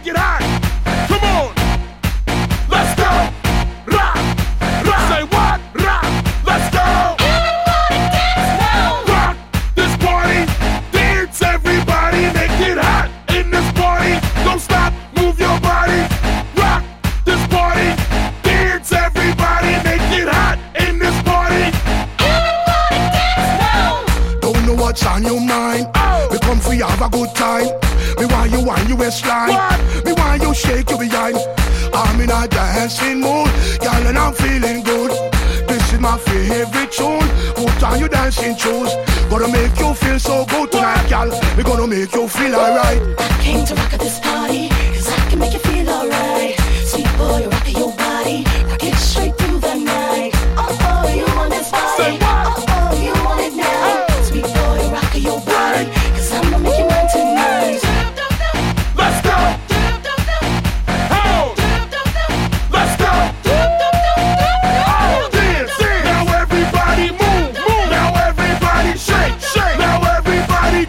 make it hot. Come on. Let's go. Rock. Rock. Say what? Rock. Let's go. Everybody dance now. Rock this party. Dance everybody. Make it hot in this party. Don't stop. Move your body. Rock this party. Dance everybody. Make it hot in this party. Everybody dance now. Don't know what's on your mind. We come for you have a good time. Me want you on your waistline. What? Me want you shake your behind. I'm in a dancing mood, girl, and I'm feeling good. This is my favorite tune. Put on your dancing shoes. Gonna make you feel so good tonight, girl. We gonna make you feel alright. I came to rock at this party, cause I can make you feel alright. Sweet boy, rock your body, rock it straight through the night. Oh, you want this body? Say what? Oh, you want it now? Sweet boy, rock your body, cause I'ma make you mine tonight. Let's go. Ho. Let's go. Oh, dance. Now everybody move. Now everybody shake. Now everybody.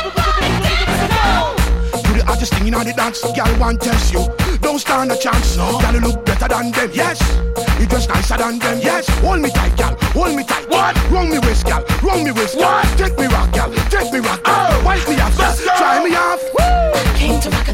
You the hottest thing in the dance, girl, want test you. Don't stand a chance, no. Girl, you look better than them, yes. You dress nicer than them, yes. Hold me tight, girl, hold me tight. What? Wrong me waist, girl, wrong me waist. What? Take me rock, girl, take me rock, girl. Oh. Wipe me off, Let's go. try me off. Woo! Came to rock